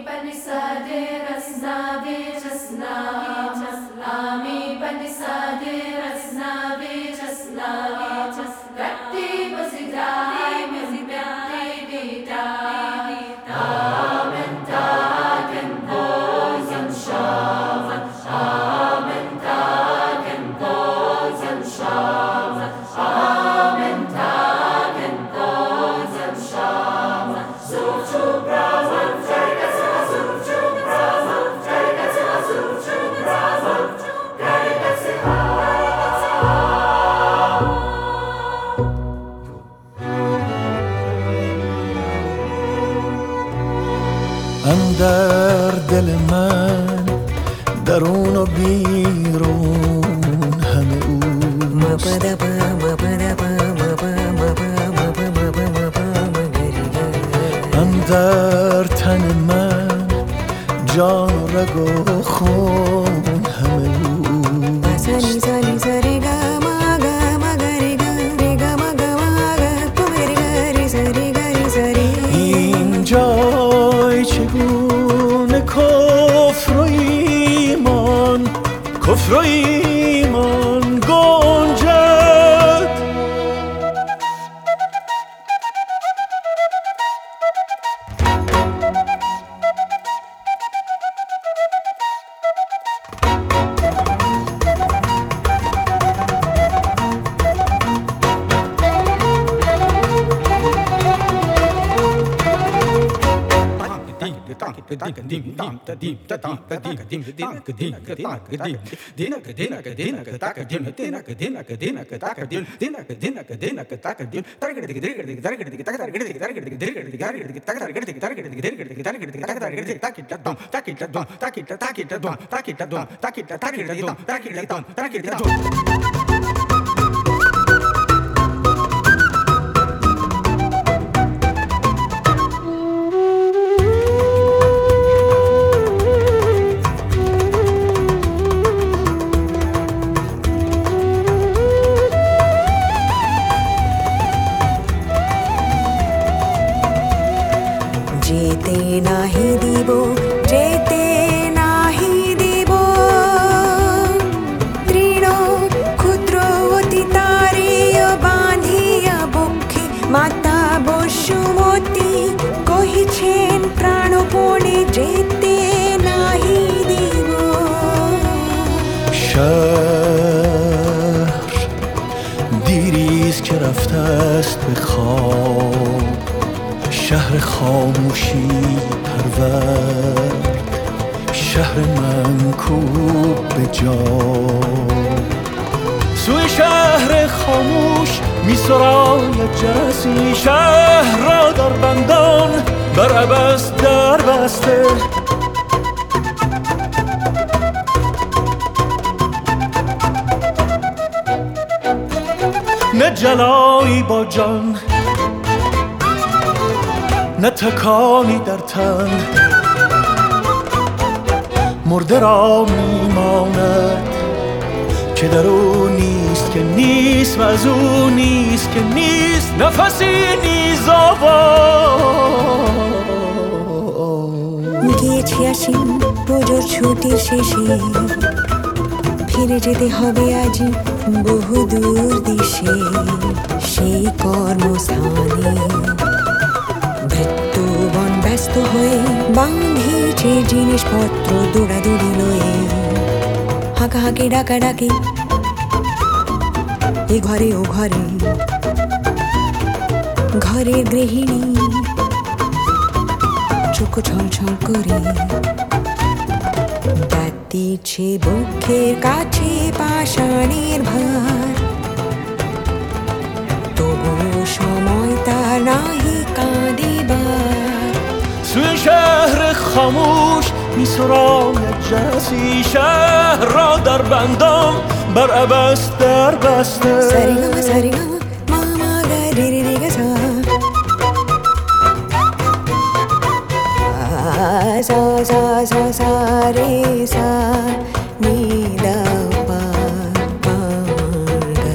اندر دل من درون و بیرون همه اوست. اندر تن من جان و رگ و خون همه اوست. این جای چگونه کفر و ایمان گنجد. شهر دیریست که رفته است به خواب، شهر خاموشی پرورد، شهر منکوب به جا. سوی شهر خاموش می سراید جرسی، شهر را در بندان بر عبث در بسته. نه جلایی با جان، نه تکانی در تن، مرده را میماند که در او نیست که نیست و از او نیست که نیست نفسی نیز آواز. গিয়েছি আসি পুজোর ছুটির শেষে, ফিরে যেতে হবে আজ বহু দূর দেশে। সেই কর্মস্থানে ভৃত্যবন ব্যস্ত হয়ে বাঁধিছে জিনিসপত্র দৌড়াদৌড়ি লয়ে। হাঁকাহাঁকি ডাকাডাকি এ ঘরে ও ঘরে, ঘরের গৃহিণী চোখ ছলছল করে দিচ্ছে বুকের কাছে পাষাণের ভার। তবু সময় তার নাহি কাঁদিবার। سوی شهر خاموش می سراید جرسی، شهر را در بندان بر عبث در بسته. سریگما سریگما ماما گریریگا سا سا سا سا سا ری سا نی دا پا پا گا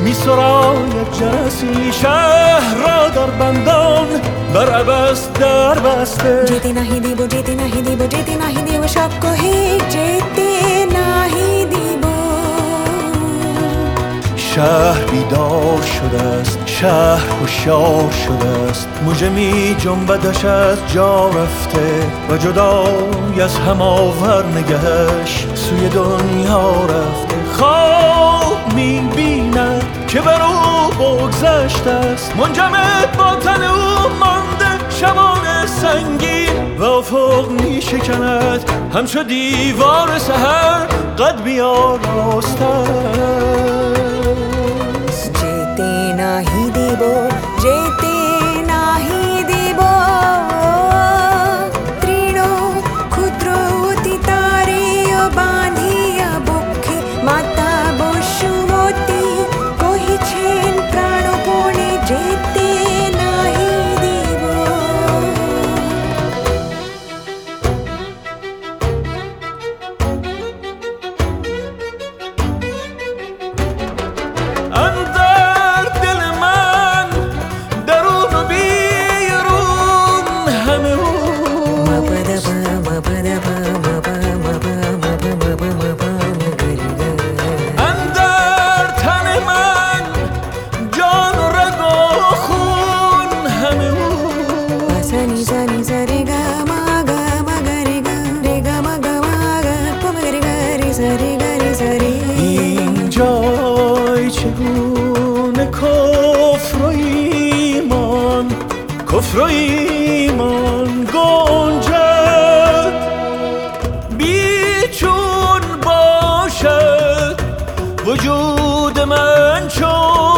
می سراید جرسی شهر را در بندان بر عبث در بسته जीते नहीं दीबो जीते नहीं दीबो जीते नहीं दीबो सबको ही जीते नहीं दीबो شهر بیدار شده است شهر هوشیار شده است موجه می جنبدش از جا رفته و جدای از هم آور نگهش سوی دنیا رفته خواب می بیند که بر او بگذشته است منجمد با تن او مانده شبان سنگین و افق می شکند همچو دیوار سحر قد بیاراسته जीते नहीं दीबो जीते नहीं दीबो तृणो ক্ষুদ্র অতি তারে বাঁধিয়া বক্ষে মাতা বসুমতী কহিছেন প্রাণপণে যেতে নাহি দিব اندر دل من درون و بیرون همه او اندر تن من جان و رگ و خون همه او سنی سنی سری گا ما گا ری گا ما گا پا ما ری گا ری سری این جای چگونه کفر و ایمان گنجد بیچون باشد وجود من چون